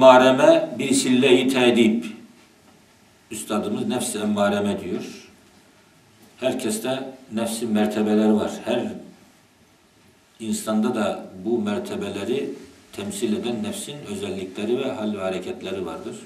emmareme bir sille-i tedip. Üstadımız nefs-i emmareme diyor. Herkeste nefsin mertebeleri var. Her insanda da bu mertebeleri temsil eden nefsin özellikleri ve hal ve hareketleri vardır.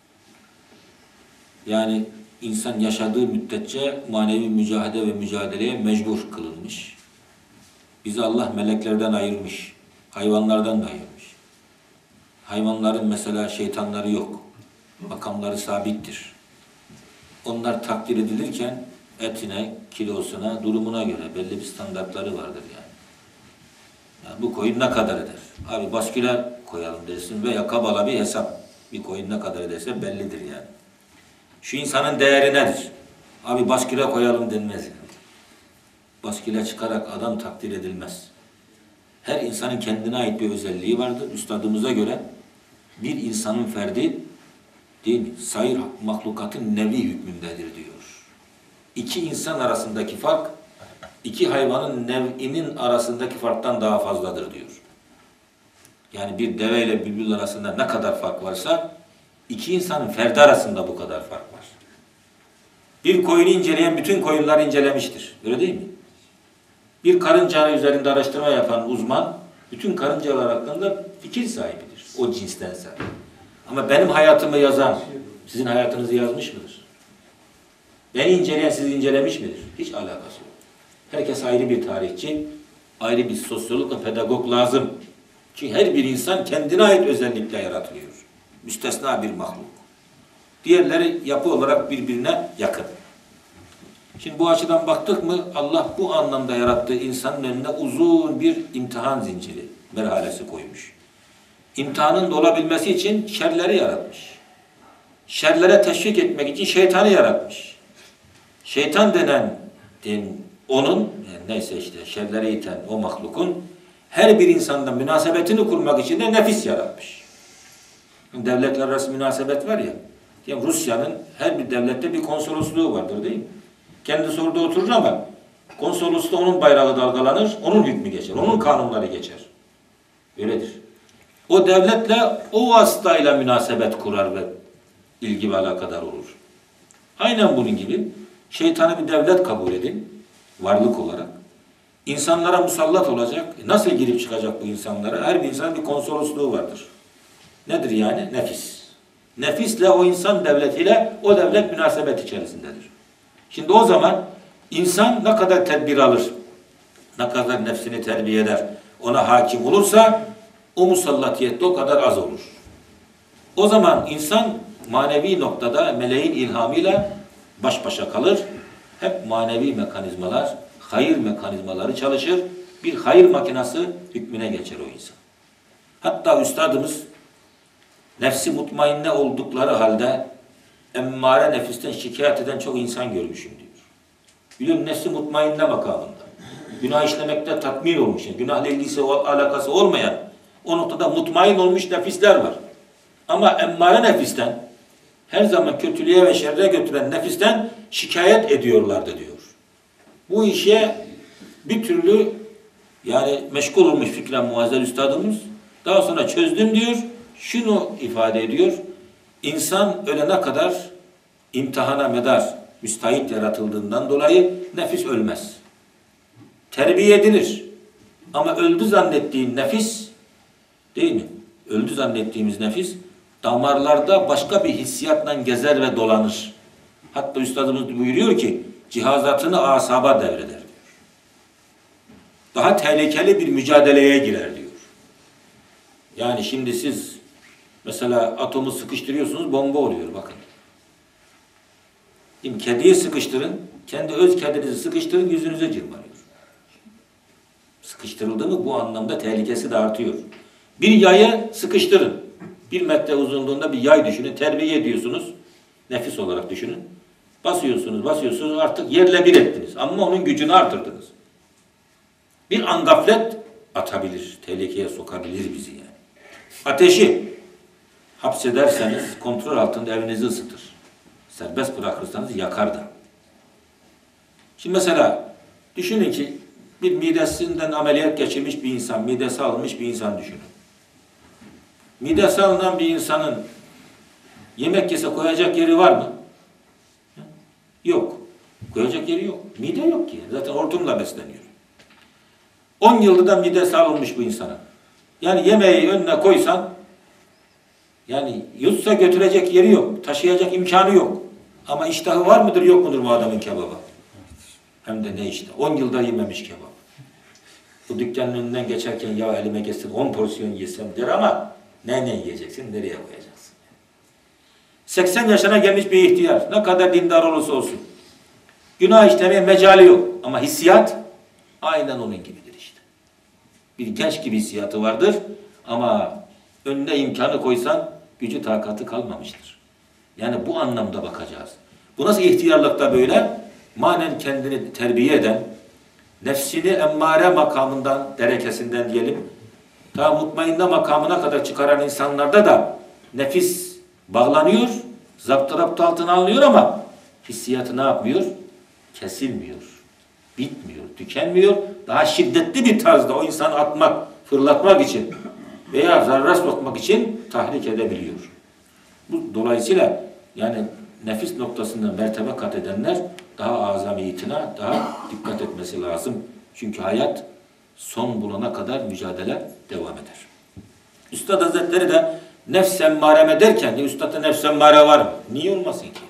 Yani insan yaşadığı müddetçe manevi mücadele ve mücadeleye mecbur kılınmış. Bizi Allah meleklerden ayırmış, hayvanlardan da ayırmış. Hayvanların mesela şeytanları yok, makamları sabittir. Onlar takdir edilirken etine, kilosuna, durumuna göre belli bir standartları vardır yani. Yani bu koyun ne kadar eder? Abi basküle koyalım dersin veya kabala bir hesap. Bir koyun ne kadar ederse bellidir yani. Şu insanın değeri nedir? Abi basküle koyalım denmez yani. Basküle çıkarak adam takdir edilmez. Her insanın kendine ait bir özelliği vardır. Üstadımıza göre bir insanın ferdi değil mi? Sair mahlukatın nevi hükmündedir diyor. İki insan arasındaki fark, iki hayvanın nev'inin arasındaki farktan daha fazladır diyor. Yani bir deve ile bülbül arasında ne kadar fark varsa, iki insanın ferdi arasında bu kadar fark var. Bir koyunu inceleyen bütün koyunları incelemiştir. Öyle değil mi? Bir karınca üzerinde araştırma yapan uzman, bütün karıncalar hakkında fikir sahibidir. O cinstense. Ama benim hayatımı yazan, sizin hayatınızı yazmış mıdır? Beni inceleyen sizi incelemiş midir? Hiç alakası yok. Herkes ayrı bir tarihçi, ayrı bir sosyolog ve pedagog lazım. Çünkü her bir insan kendine ait özellikle yaratılıyor. Müstesna bir mahluk. Diğerleri yapı olarak birbirine yakın. Şimdi bu açıdan baktık mı Allah bu anlamda yarattığı insanın önüne uzun bir imtihan zinciri, merhalesi koymuş. İmtihanın da olabilmesi için şerleri yaratmış. Şerlere teşvik etmek için şeytanı yaratmış. Şeytan denen onun, yani neyse işte şerlere iten o mahlukun her bir insanla münasebetini kurmak için de nefis yaratmış. Devletler arası münasebet var ya, yani Rusya'nın her bir devlette bir konsolosluğu vardır değil mi? Kendisi orada oturur ama konsolosluğu onun bayrağı dalgalanır, onun hükmü geçer, onun kanunları geçer. Öyledir. O devletle o vasıtayla münasebet kurar ve ilgi ve alakadar olur. Aynen bunun gibi şeytanı bir devlet kabul edin, varlık olarak. İnsanlara musallat olacak. Nasıl girip çıkacak bu insanlara? Her bir insanın bir konsolosluğu vardır. Nedir yani? Nefis. Nefisle o insan devletiyle o devlet münasebet içerisindedir. Şimdi o zaman insan ne kadar tedbir alır, ne kadar nefsini terbiye eder, ona hakim olursa o musallatiyette o kadar az olur. O zaman insan manevi noktada meleğin ilhamıyla baş başa kalır. Hep manevi mekanizmalar, hayır mekanizmaları çalışır. Bir hayır makinası hükmüne geçer o insan. Hatta üstadımız nefsi mutmainne oldukları halde emmare nefisten şikayet eden çok insan görmüşüm diyor. Biliyorum nefsi mutmainne makamında. Günah işlemekte tatmin olmuş. Yani günahla ilgisi alakası olmayan o noktada mutmain olmuş nefisler var. Ama emmare nefisten her zaman kötülüğe ve şerre götüren nefisten şikayet ediyorlardı diyor. Bu işe bir türlü yani meşgul olmuş fikren muazzez üstadımız. Daha sonra çözdüm diyor. Şunu ifade ediyor. İnsan ölene kadar imtihana medar müstahit yaratıldığından dolayı nefis ölmez. Terbiye edilir. Ama öldü zannettiğin nefis değil mi? Öldü zannettiğimiz nefis damarlarda başka bir hissiyatla gezer ve dolanır. Hatta üstadımız buyuruyor ki cihazatını asaba devreder diyor. Daha tehlikeli bir mücadeleye girer diyor. Yani şimdi siz mesela atomu sıkıştırıyorsunuz, bomba oluyor bakın. Şimdi kediyi sıkıştırın, kendi öz kedinizi sıkıştırın, yüzünüze cırmalıyor. Sıkıştırıldı mı bu anlamda tehlikesi de artıyor. Bir yayı sıkıştırın. 1 metre uzunluğunda bir yay düşünün, terbiye ediyorsunuz. Nefis olarak düşünün. Basıyorsunuz artık yerle bir ettiniz. Ama onun gücünü artırdınız. Bir an gaflet atabilir, tehlikeye sokabilir bizi yani. Ateşi hapsederseniz kontrol altında evinizi ısıtır. Serbest bırakırsanız yakar da. Şimdi mesela düşünün ki bir midesinden ameliyat geçirmiş bir insan, midesi alınmış bir insan düşünün. Midesi alınan bir insanın yemek yese koyacak yeri var mı? Yok. Koyacak yeri yok. Mide yok ki. Zaten hortumla besleniyor. 10 yıldır da midesi alınmış bu insana. Yani yemeği önüne koysan, yani yutsa götürecek yeri yok. Taşıyacak imkanı yok. Ama iştahı var mıdır yok mudur bu adamın kebaba? Hem de ne işte. 10 yılda yememiş kebap. Bu dükkanın önünden geçerken ya elime geçsin 10 porsiyon yesem der ama ne yiyeceksin, nereye koyacaksın? 80 yaşına gelmiş bir ihtiyar. Ne kadar dindar olursa olsun. Günah işlemeye mecali yok. Ama hissiyat aynen onun gibidir işte. Bir genç gibi hissiyatı vardır ama önüne imkanı koysan gücü takatı kalmamıştır. Yani bu anlamda bakacağız. Bu nasıl ihtiyarlıkta böyle? Manen kendini terbiye eden, nefsini emmare makamından, derekesinden diyelim, ta mutmainne makamına kadar çıkaran insanlarda da nefis bağlanıyor, zaptı altına alınıyor ama hissiyatı ne yapmıyor? Kesilmiyor, bitmiyor, tükenmiyor. Daha şiddetli bir tarzda o insanı atmak, fırlatmak için veya zarara sokmak için tahrik edebiliyor. Bu dolayısıyla yani nefis noktasında mertebe kat edenler daha azami itina, daha dikkat etmesi lazım. Çünkü hayat son bulana kadar mücadele devam eder. Üstad Hazretleri de nefs emmare derken üstadda nefs emmare var mı? Niye olmasın ki?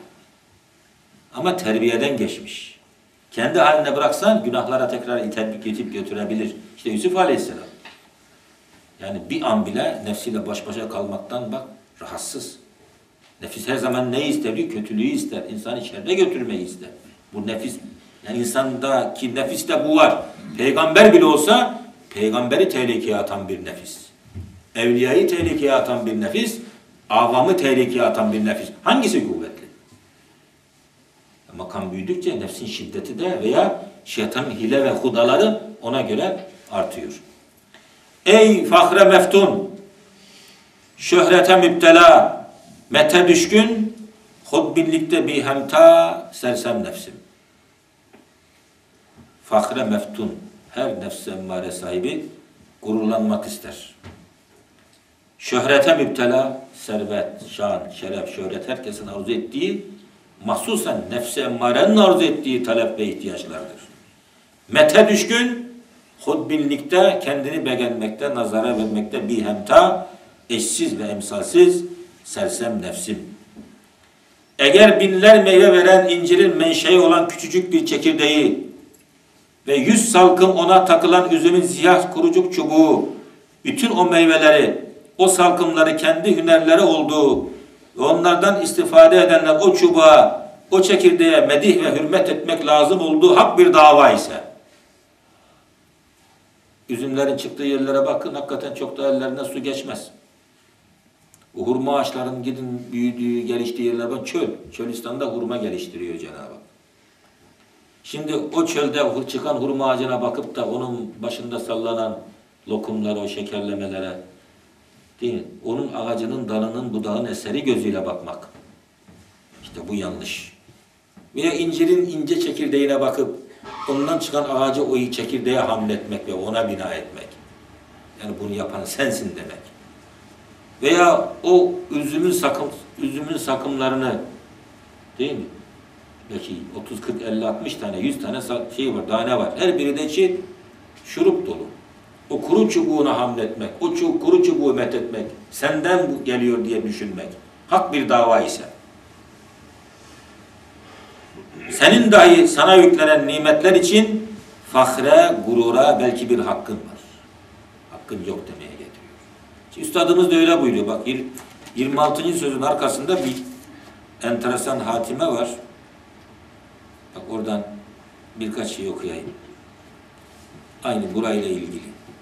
Ama terbiyeden geçmiş. Kendi haline bıraksan günahlara tekrar itip götürebilir. İşte Yusuf Aleyhisselam. Yani bir an bile nefsiyle baş başa kalmaktan bak rahatsız. Nefis her zaman neyi ister? Kötülüğü ister. İnsanı şerre götürmeyi ister. Bu nefis, yani insandaki nefiste bu var. Peygamber bile olsa peygamberi tehlikeye atan bir nefis. Evliyayı tehlikeye atan bir nefis, avamı tehlikeye atan bir nefis. Hangisi kuvvetli? Makam büyüdükçe nefsin şiddeti de veya şeytanın hile ve hudaları ona göre artıyor. Ey fahre meftun, şöhrete müptela, mete düşkün, hudbinlikte bihemta, sersem nefsim. Fahre meftun, her nefs emmare sahibi gururlanmak ister. Şöhrete müptela, servet, şan, şeref, şöhret herkesin arzu ettiği, mahsusen nefs-i emmarenin arzu ettiği talep ve ihtiyaçlardır. Mete düşkün, hudbinlikte, kendini beğenmekte, nazara vermekte bihemta, eşsiz ve emsalsiz, sersem nefsim. Eğer binler meyve veren incirin menşei olan küçücük bir çekirdeği ve 100 salkım ona takılan üzümün siyah kurucuk çubuğu, bütün o meyveleri, o salkımları kendi hünerleri olduğu ve onlardan istifade edenler o çubuğa, o çekirdeğe medih ve hürmet etmek lazım olduğu hak bir dava ise, üzümlerin çıktığı yerlere bakın, hakikaten çok da ellerine su geçmez. O hurma ağaçlarının gidin büyüdüğü, geliştiği yerler var. Çölistan'da hurma geliştiriyor Cenab-ı Hak. Şimdi o çölde çıkan hurma ağacına bakıp da onun başında sallanan lokumlara, o şekerlemelere, değil mi? Onun ağacının, dalının, budağın eseri gözüyle bakmak. İşte bu yanlış. Veya incirin ince çekirdeğine bakıp ondan çıkan ağacı o çekirdeğe hamletmek ve ona bina etmek. Yani bunu yapan sensin demek. Veya o üzümün sakımlarını, değil mi? Belki 30, 40, 50, 60 tane, 100 tane şey var, tane var. Her biri de içi şurup dolu. O kuru çubuğuna hamletmek, o kuru çubuğu methetmek, senden bu geliyor diye düşünmek. Hak bir dava ise. Senin dahi sana yüklenen nimetler için fahre, gurura belki bir hakkın var. Hakkın yok demeye getiriyor. Üstadımız da öyle buyuruyor. Bak 26. sözün arkasında bir enteresan hatime var. Bak oradan birkaç şey okuyayım. Aynı burayla ilgili.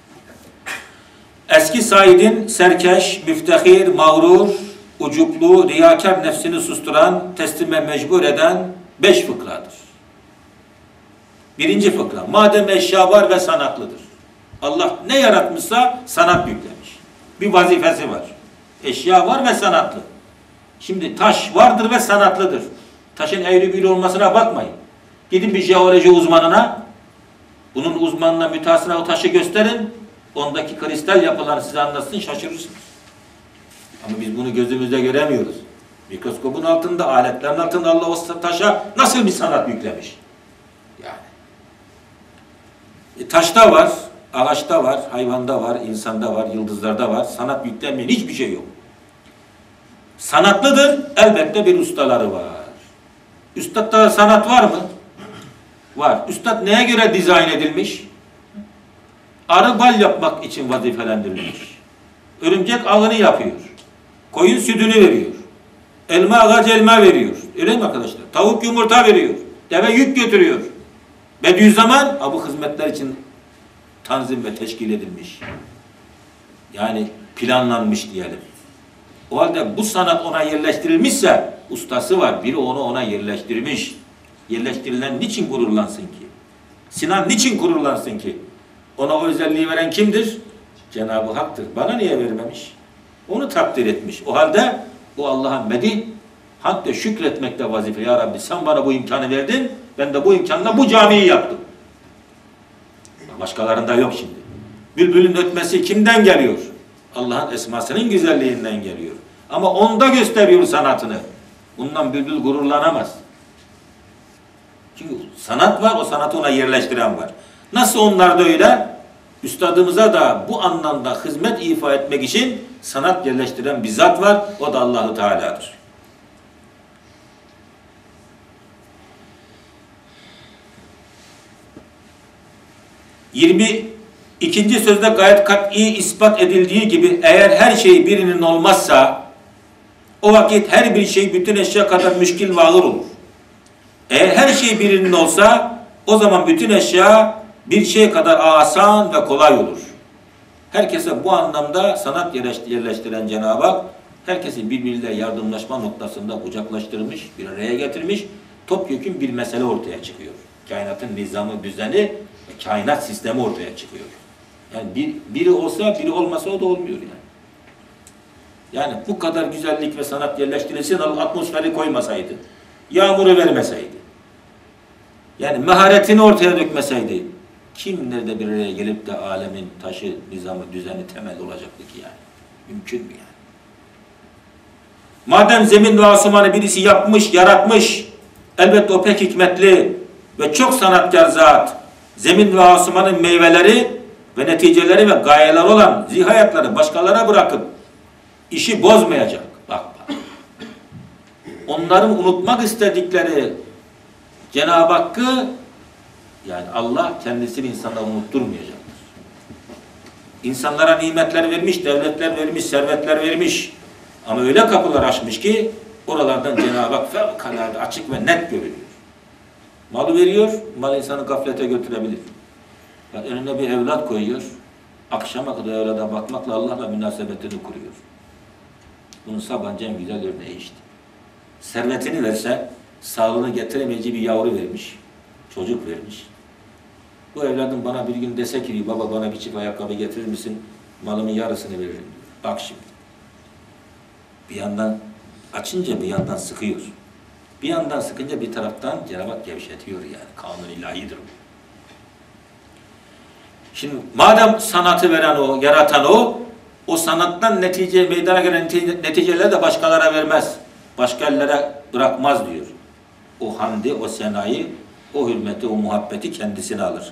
Eski Said'in serkeş, müftehir, mağrur, ucuplu, riyakar nefsini susturan, teslime mecbur eden 5 fıkradır. Birinci fıkra. Madem eşya var ve sanatlıdır. Allah ne yaratmışsa sanat yüklemiş. Bir vazifesi var. Eşya var ve sanatlı. Şimdi taş vardır ve sanatlıdır. Taşın eğri büğrü olmasına bakmayın. Gidin bir jeoloji uzmanına, bunun uzmanına, mütehassısına o taşı gösterin. Ondaki kristal yapılarını size anlatsın, şaşırırsınız. Ama biz bunu gözümüzde göremiyoruz. Mikroskopun altında, aletlerin altında Allah o taşa nasıl bir sanat yüklemiş? Yani. Taşta var, ağaçta var, hayvanda var, insanda var, yıldızlarda var. Sanat yüklenmeyen hiçbir şey yok. Sanatlıdır, elbette bir ustaları var. Üstadda sanat var mı? Var. Üstad neye göre dizayn edilmiş? Arı bal yapmak için vazifelendirilmiş. Örümcek ağını yapıyor. Koyun sütünü veriyor. Elma ağacı elma veriyor. Öyle mi arkadaşlar? Tavuk yumurta veriyor. Deve yük götürüyor. Bediüzzaman bu hizmetler için tanzim ve teşkil edilmiş. Yani planlanmış diyelim. O halde bu sanat ona yerleştirilmişse ustası var. Biri onu ona yerleştirmiş. Yerleştirilen niçin gururlansın ki? Sinan niçin gururlansın ki? Ona o özelliği veren kimdir? Cenab-ı Hak'tır. Bana niye vermemiş? Onu takdir etmiş. O halde bu Allah'a medih, hamd ve şükretmekte vazife. Ya Rabbi sen bana bu imkanı verdin. Ben de bu imkanla bu camiyi yaptım. Başkalarında yok şimdi. Bülbülün ötmesi kimden geliyor? Allah'ın esmasının güzelliğinden geliyor. Ama onda gösteriyor sanatını. Bundan bülbül gururlanamaz. Çünkü sanat var, o sanatı ona yerleştiren var. Nasıl onlar da öyle? Üstadımıza da bu anlamda hizmet ifa etmek için sanat yerleştiren bir zat var. O da Allah-u Teala'dır. İkinci sözde gayet kat'i ispat edildiği gibi eğer her şey birinin olmazsa o vakit her bir şey bütün eşya kadar müşkil ve ağır olur. Eğer her şey birinin olsa o zaman bütün eşya bir şey kadar asan ve kolay olur. Herkese bu anlamda sanat yerleştiren Cenab-ı Hak herkesi birbiriyle yardımlaşma noktasında kucaklaştırmış, bir araya getirmiş, topyekün bir mesele ortaya çıkıyor. Kainatın nizamı, düzeni ve kainat sistemi ortaya çıkıyor. Yani biri olsa, biri olmasa o da olmuyor yani. Yani bu kadar güzellik ve sanat yerleştirilsin, atmosferi koymasaydı, yağmuru vermeseydi, yani maharetini ortaya dökmeseydi, kim nerede bir araya gelip de alemin taşı, nizamı, düzeni temel olacaktı ki yani? Mümkün mü yani? Madem zemin ve asumanı birisi yapmış, yaratmış, elbette o pek hikmetli ve çok sanatkar zat, zemin ve asumanın meyveleri ve neticeleri ve gayeler olan zihayatları başkalarına bırakıp işi bozmayacak. Bak. Onların unutmak istedikleri Cenab-ı Hakk'ı, yani Allah kendisini insanlara unutturmayacaktır. İnsanlara nimetler vermiş, devletler vermiş, servetler vermiş. Ama öyle kapılar açmış ki oralardan Cenab-ı Hak fevkalade açık ve net görülüyor. Malı veriyor, mal insanı gaflete götürebilir. Yani önüne bir evlat koyuyor, akşama kadar evlada bakmakla Allah'la münasebetini kuruyor. Bunun Sabancı en güzel örneği işte. Servetini verse, sağlığını getiremeyeceği bir yavru vermiş, çocuk vermiş. Bu evladım bana bir gün dese ki, baba bana bir çift ayakkabı getirir misin, malımın yarısını veririm. Bak şimdi. Bir yandan açınca bir yandan sıkıyor. Bir yandan sıkınca bir taraftan Cenab-ı Hak gevşetiyor yani. Kanun ilahidir bu. Şimdi madem sanatı veren o, yaratan o sanattan meydana gelen neticeleri de başkalara vermez. Başka ellere bırakmaz diyor. O hamdi, o senayı, o hürmeti, o muhabbeti kendisine alır.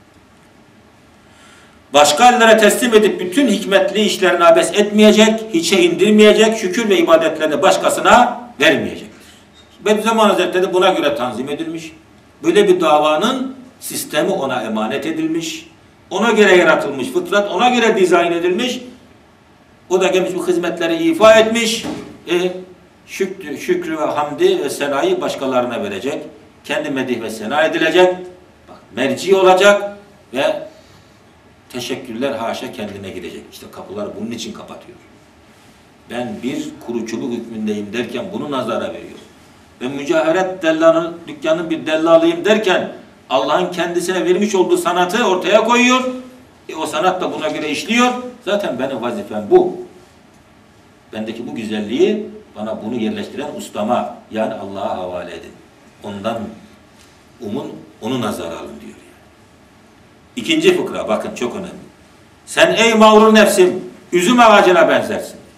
Başka ellere teslim edip bütün hikmetli işlerini abes etmeyecek, hiçe indirmeyecek, şükür ve ibadetlerini başkasına vermeyecektir. Bediüzzaman Hazretleri buna göre tanzim edilmiş. Böyle bir davanın sistemi ona emanet edilmiş. Ona göre yaratılmış, fıtrat ona göre dizayn edilmiş. O da gelmiş bu hizmetleri ifa etmiş. Şükrü ve hamdi ve senayı başkalarına verecek. Kendi medih ve sena edilecek. Bak, merci olacak ve teşekkürler haşa kendine gidecek. İşte kapılar bunun için kapatıyor. Ben bir kuruculuk hükmündeyim derken bunu nazara veriyor. Ve mücaheret dükkanın bir dellalıyım derken Allah'ın kendisine vermiş olduğu sanatı ortaya koyuyor. O sanat da buna göre işliyor. Zaten benim vazifem bu. Bendeki bu güzelliği bana bunu yerleştiren ustama, yani Allah'a havale edin. Ondan onu nazara alın diyor. Yani. İkinci fıkra bakın çok önemli. Sen ey mağrur nefsim üzüm ağacına benzersin.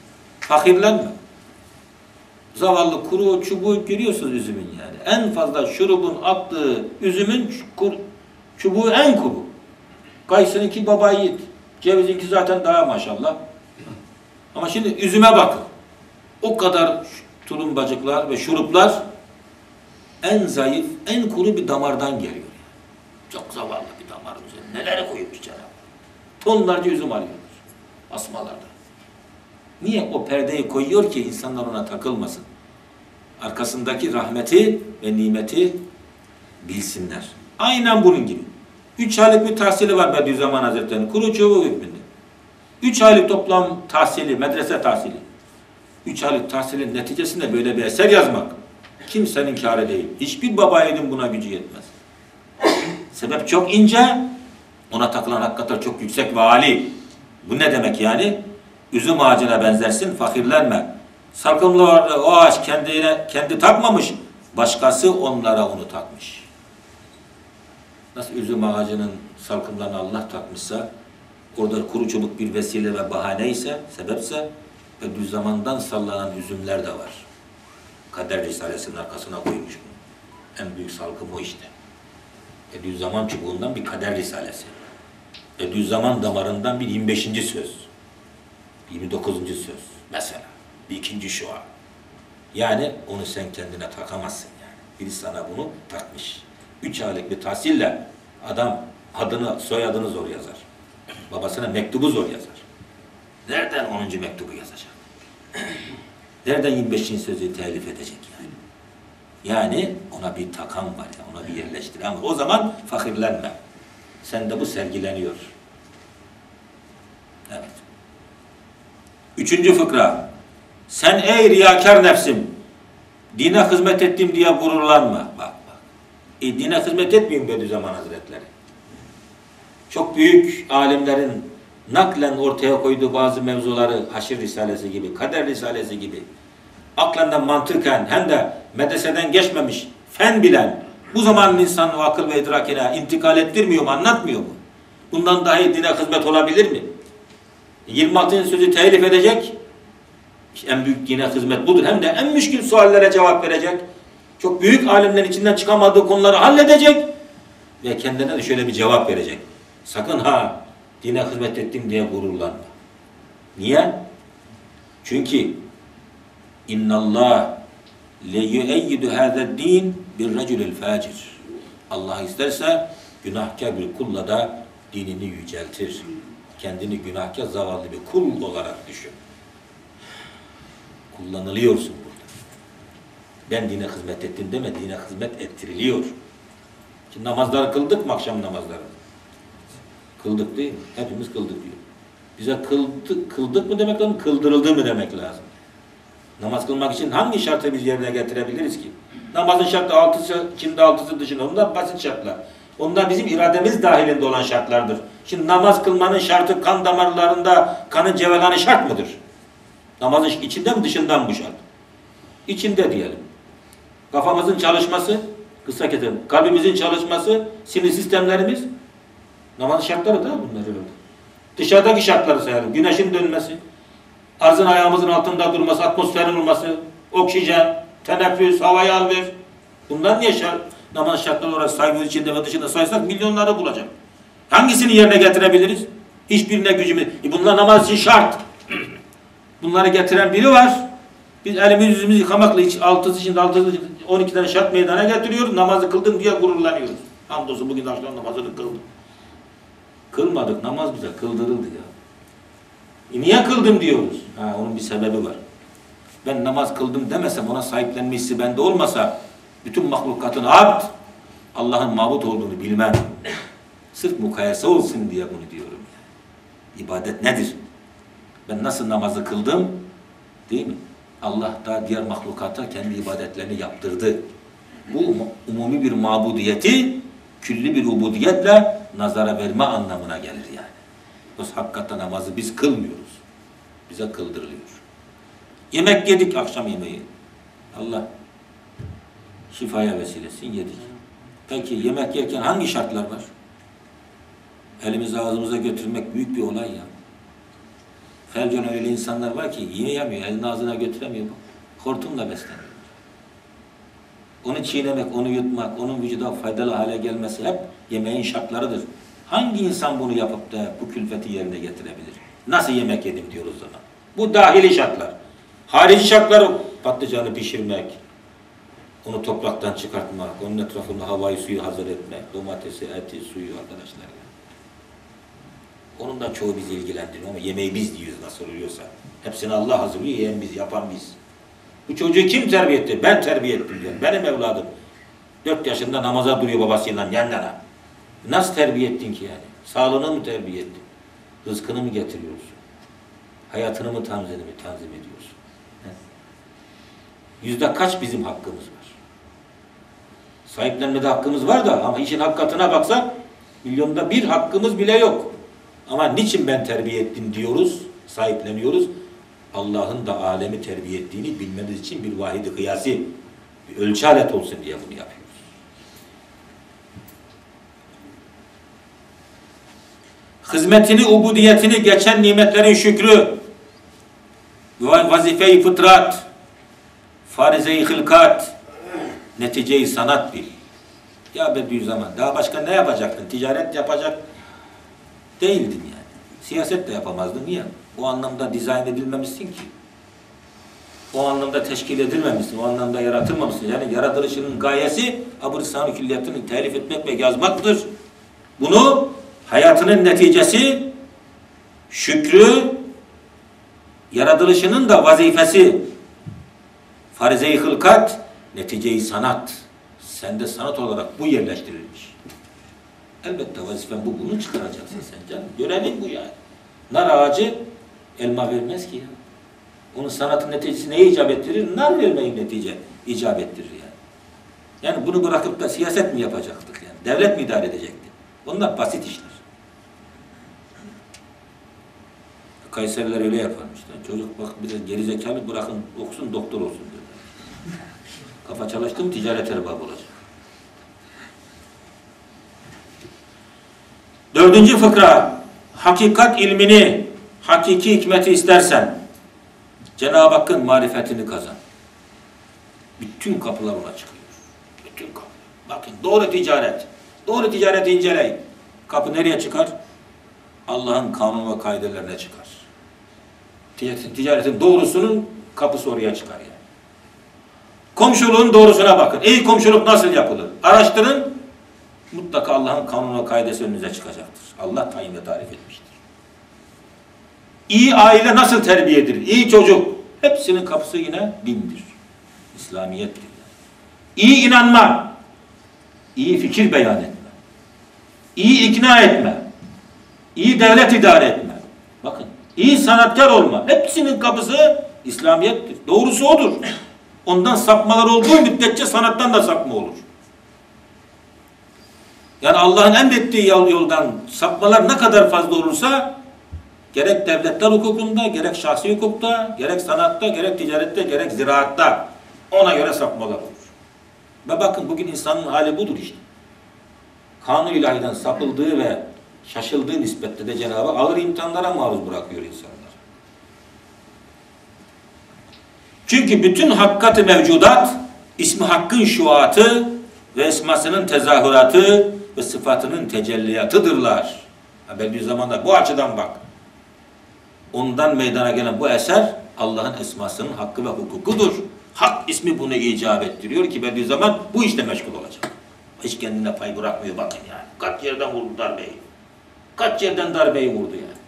Fakirlenme. Zavallı kuru çubuğu görüyorsunuz üzümün yani. En fazla şurubun attığı üzümün çubuğu en kuru. Kayısınınki baba yiğit. Cevizinki zaten daha maşallah. Ama şimdi üzüme bakın. O kadar tulumbacıklar ve şuruplar en zayıf, en kuru bir damardan geliyor. Çok zavallı bir damar üzerine. Neler koymuş Cenab-ı Hak. Tonlarca üzüm alıyoruz. Asmalarda. Niye o perdeyi koyuyor ki insanlar ona takılmasın? Arkasındaki rahmeti ve nimeti bilsinler. Aynen bunun gibi. 3 aylık bir tahsili var Bediüzzaman Hazretleri'nin. Kuru çubuğu hükmünde. 3 aylık toplam tahsili, medrese tahsili. 3 aylık tahsilin neticesinde böyle bir eser yazmak kimsenin kârı değil. Hiçbir baba yiğidin buna gücü yetmez. Sebep çok ince, ona takılan hakikatler çok yüksek ve âli. Bu ne demek yani? Üzüm ağacına benzersin, fakirlenme. Sakınlı o ağaç kendi takmamış, başkası onlara onu takmış. Nasıl üzüm ağacının salkımlarını Allah takmışsa, orada kuru çubuk bir vesile ve bahane ise, sebepse, Bediüzzaman'dan sallanan üzümler de var. Kader Risalesi'nin arkasına koymuş bunu. En büyük salkım o işte. Bediüzzaman çubuğundan bir Kader Risalesi. Bediüzzaman damarından bir 25. söz. 29. söz. Mesela. Bir ikinci şua. Yani onu sen kendine takamazsın yani. Biri sana bunu takmış. 3 aylık bir tahsille adam adını, soyadını zor yazar. Babasına mektubu zor yazar. Nereden 10. mektubu yazacak? Nereden 25. sözü telif edecek yani? Yani ona bir takam var ya, ona bir yerleştiren var. O zaman fakirlenme. Sende bu sergileniyor. Evet. 3. fıkra. Sen ey riyakar nefsim, dine hizmet ettim diye gururlanma. Bak bak. Dine hizmet etmeyeyim Bediüzzaman Hazretleri. Çok büyük alimlerin naklen ortaya koyduğu bazı mevzuları Haşr Risalesi gibi, Kader Risalesi gibi aklından mantıken hem de medreseden geçmemiş, fen bilen, bu zamanın insanın akıl ve idrakine intikal ettirmiyor mu, anlatmıyor mu? Bundan dahi dine hizmet olabilir mi? 26. sözü telif edecek, işte en büyük dine hizmet budur. Hem de en müşkül suallere cevap verecek, çok büyük alimlerin içinden çıkamadığı konuları halledecek ve kendine de şöyle bir cevap verecek. Sakın ha, dine hizmet ettim diye gururlanma. Niye? Çünkü innallah le yu'eyyidu hâze'd-din bir reculil facir. Allah isterse günahkar bir kulla da dinini yüceltir. Kendini günahkar zavallı bir kul olarak düşün. Kullanılıyorsun burada. Ben dine hizmet ettim deme, dine hizmet ettiriliyor. Şimdi namazları kıldık mı, akşam namazları? Kıldık değil mi? Hepimiz kıldık diyor. Bize kıldık mı demek lazım, kıldırıldı mı demek lazım. Namaz kılmak için hangi şartı biz yerine getirebiliriz ki? Namazın şartı 6'sı, içinde 6'sı dışında. Onlar basit şartlar. Onlar bizim irademiz dahilinde olan şartlardır. Şimdi namaz kılmanın şartı kan damarlarında kanın cevelanı şart mıdır? Namazın içinde mi dışından mı bu şart? İçinde diyelim. Kafamızın çalışması, kısa keselim. Kalbimizin çalışması, sinir sistemlerimiz, namazın şartları da bunlar öyle. Dışarıdaki şartları sayalım. Güneşin dönmesi, arzın ayağımızın altında durması, atmosferin olması, oksijen, teneffüs, havayı al ver. Bunlar niye namaz şartları olarak saygımız içinde ve dışında saysak milyonları bulacak. Hangisini yerine getirebiliriz? Hiçbirine gücümüz. Bunlar namaz için şart. Bunları getiren biri var. Biz elimizi yüzümüzü yıkamakla hiç 6'sı için 12 tane şart meydana getiriyoruz. Namazı kıldım diye gururlanıyoruz. Hamdolsun bugün akşam namazını kıldım. Kılmadık. Namaz bize kıldırıldı ya. Niye kıldım diyoruz? Ha, onun bir sebebi var. Ben namaz kıldım demesem, ona sahiplenme hissi bende olmasa bütün mahlukatın abd, Allah'ın mabut olduğunu bilmem. Sırf mukayese olsun diye bunu diyorum. İbadet nedir? Ben nasıl namazı kıldım? Değil mi? Allah da diğer mahlukata kendi ibadetlerini yaptırdı. Bu umumi bir mabudiyeti külli bir ubudiyetle nazara verme anlamına gelir yani. Biz hakikaten namazı biz kılmıyoruz. Bize kıldırılıyor. Yemek yedik, akşam yemeği. Allah şifaya vesilesin, yedik. Peki yemek yerken hangi şartlar var? Elimizi ağzımıza götürmek büyük bir olay ya. Felci olan öyle insanlar var ki yiyemiyor, elini ağzına götüremiyor. Hortumla besleniyor. Onu çiğnemek, onu yutmak, onun vücuda faydalı hale gelmesi hep yemeğin şartlarıdır. Hangi insan bunu yapıp da bu külfeti yerine getirebilir? Nasıl yemek yedim diyoruz o zaman. Bu dahili şartlar. Harici şartlar patlıcanı pişirmek, onu topraktan çıkartmak, onun etrafında havayı suyu hazır etmek, domatesi, eti, suyu arkadaşlar. Onun da çoğu bizi ilgilendiriyor ama yemeği biz diyoruz nasıl oluyorsa. Hepsini Allah hazırlıyor, yiyen biz, yapan biz. Bu çocuğu kim terbiye etti? Ben terbiye ettim diyor. Benim evladım. 4 yaşında namaza duruyor babasıyla yan yana. Nasıl terbiye ettin ki yani? Sağlığını mı terbiye ettin? Rızkını mı getiriyorsun? Hayatını mı tanzim ediyorsun? Yüzde kaç bizim hakkımız var? Sahiplenmede hakkımız var da ama işin hakikatine baksak milyonda bir hakkımız bile yok. Ama niçin ben terbiye ettim diyoruz, sahipleniyoruz. Allah'ın da alemi terbiye ettiğini bilmemiz için bir vahid-i kıyasi, bir ölçü alet olsun diye bunu yapıyoruz. Hizmetini, ubudiyetini, geçen nimetlerin şükrü, vazife-i fıtrat, farize-i hılkat, netice-i sanat bil. Ya Bediüzzaman, daha başka ne yapacaktın? Ticaret yapacak değildin yani. Siyaset de yapamazdın. Niye? O anlamda dizayn edilmemişsin ki. O anlamda teşkil edilmemişsin. O anlamda yaratılmamışsın. Yani yaratılışının gayesi Abr-ı Külliyatını telif etmek ve yazmaktır. Bunu hayatının neticesi, şükrü, yaratılışının da vazifesi, farize-i hılkat, netice-i sanat. Sende sanat olarak bu yerleştirilmiş. Elbette vazifen bu. Bunu çıkaracaksın sen canım. Görevin bu yani. Nar ağacı elma vermez ki ya. Onun sanatın neticesi neye icap ettirir? Nar vermeyi netice icap ettirir yani. Yani bunu bırakıp da siyaset mi yapacaktık yani? Devlet mi idare edecekti? Bunlar basit işler. Kayseriler öyle yaparmışlar. Çocuk bak bir de gerizekalı bırakın okusun doktor olsun diyorlar. Kafa çalıştım ticaret erbabı olacak. 4. fıkra. Hakikat ilmini, hakiki hikmeti istersen Cenab-ı Hakk'ın marifetini kazan. Bütün kapılar ona çıkıyor. Bütün kapı. Bakın doğru ticaret. Doğru ticareti inceleyin. Kapı nereye çıkar? Allah'ın kanun ve kaidelerine çıkar. Ticaretin doğrusunun kapısı oraya çıkar yani. Komşuluğun doğrusuna bakın. İyi komşuluk nasıl yapılır? Araştırın. Mutlaka Allah'ın kanun ve kaidesi önünüze çıkacaktır. Allah tayin ve tarif etmiştir. İyi aile nasıl terbiye edilir? İyi çocuk. Hepsinin kapısı yine dindir. İslamiyettir. İyi inanma. İyi fikir beyan etme. İyi ikna etme. İyi devlet idare etme. Bakın. İyi sanatkar olma. Hepsinin kapısı İslamiyettir. Doğrusu odur. Ondan sapmalar olduğu müddetçe sanattan da sapma olur. Yani Allah'ın emrettiği yoldan sapmalar ne kadar fazla olursa gerek devletler hukukunda, gerek şahsi hukukta, gerek sanatta, gerek ticarette, gerek ziraatta ona göre sapmalar olur. Ve bakın bugün insanın hali budur işte. Kanun ilahiden sapıldığı ve şaşıldığı nispette de Cenab-ı Hak ağır imtihanlara maruz bırakıyor insanlar. Çünkü bütün hakikat-ı mevcudat, ismi hakkın şuatı ve esmasının tezahüratı ve sıfatının tecelliyatıdırlar. Bediüzzaman'da bu açıdan bak. Ondan meydana gelen bu eser Allah'ın esmasının hakkı ve hukukudur. Hak ismi bunu icap ettiriyor ki Bediüzzaman bu işte meşgul olacak. Hiç kendine pay bırakmıyor bakın yani. Kaç yerden vurdu darbeyi. Kaç yerden darbeyi vurdu yani.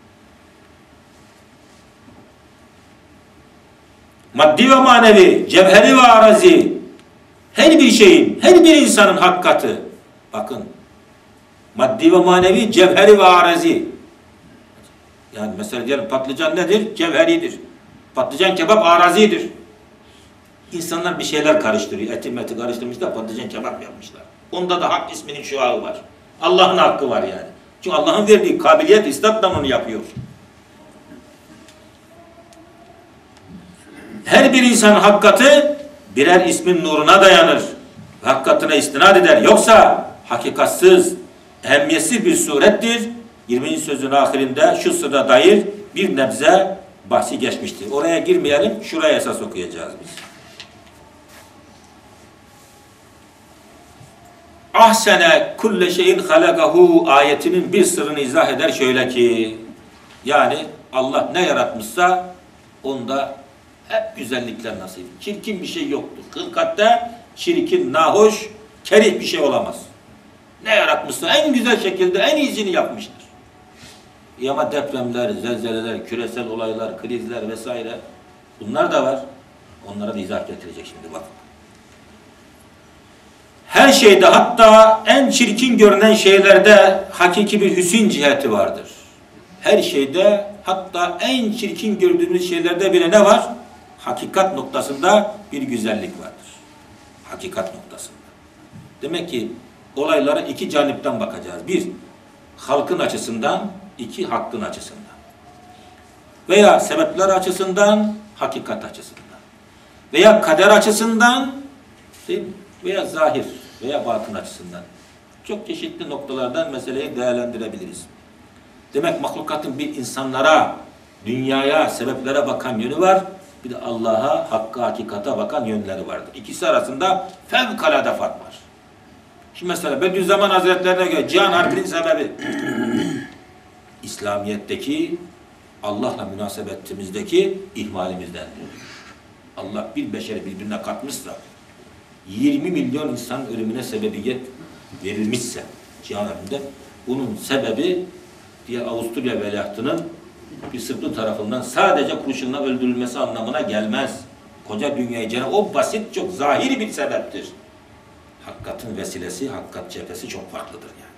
Maddi ve manevi, cevheri ve arazi, her bir şeyin, her bir insanın hakikati. Bakın, maddi ve manevi, cevheri ve arazi. Yani mesela diyelim patlıcan nedir? Cevheridir. Patlıcan kebap arazidir. İnsanlar bir şeyler karıştırıyor. Eti meti karıştırmışlar, patlıcan kebap yapmışlar. Onda da hak isminin şuağı var. Allah'ın hakkı var yani. Çünkü Allah'ın verdiği kabiliyet istatla onu yapıyor. Her bir insanın hakikati birer ismin nuruna dayanır. Hakikatine istinad eder. Yoksa hakikatsız, ehemmiyetsiz bir surettir. 20. sözün ahirinde şu sırra dair bir nebze bahsi geçmişti. Oraya girmeyelim, şuraya esas okuyacağız biz. Ahsene kulle şeyin halakahu ayetinin bir sırrını izah eder şöyle ki, yani Allah ne yaratmışsa onda hep güzellikler nasip. Çirkin bir şey yoktur. Hılkatte çirkin, nahoş, kerih bir şey olamaz. Ne yaratmışsa en güzel şekilde en iyisini yapmıştır. Ama depremler, zelzeleler, küresel olaylar, krizler vesaire bunlar da var. Onlara da izah getirecek şimdi bakın. Her şeyde, hatta en çirkin görünen şeylerde hakiki bir hüsn ciheti vardır. Her şeyde, hatta en çirkin gördüğümüz şeylerde bile ne var? Hakikat noktasında bir güzellik vardır. Hakikat noktasında. Demek ki olaylara iki canipten bakacağız. Bir, halkın açısından, iki, hakkın açısından. Veya sebepler açısından, hakikat açısından. Veya kader açısından, değil mi? Veya zahir veya batın açısından. Çok çeşitli noktalardan meseleyi değerlendirebiliriz. Demek mahlukatın bir insanlara, dünyaya, sebeplere bakan yönü var. Bir de Allah'a, hakka, hakikata bakan yönleri vardır. İkisi arasında fevkalade fark var. Şimdi mesela Bediüzzaman Hazretlerine göre cihan harfinin sebebi İslamiyet'teki Allah'la münasebetimizdeki ihmalimizdendir. Allah bir beşeri birbirine katmışsa, 20 milyon insan ölümüne sebebiyet verilmişse cihan harfinde, bunun sebebi diye Avusturya veliahtının bir Sırplı tarafından sadece kurşunla öldürülmesi anlamına gelmez. Koca dünyayı Cenab-ı o basit, çok zahiri bir sebeptir. Hakikatin vesilesi, hakikat cephesi çok farklıdır yani.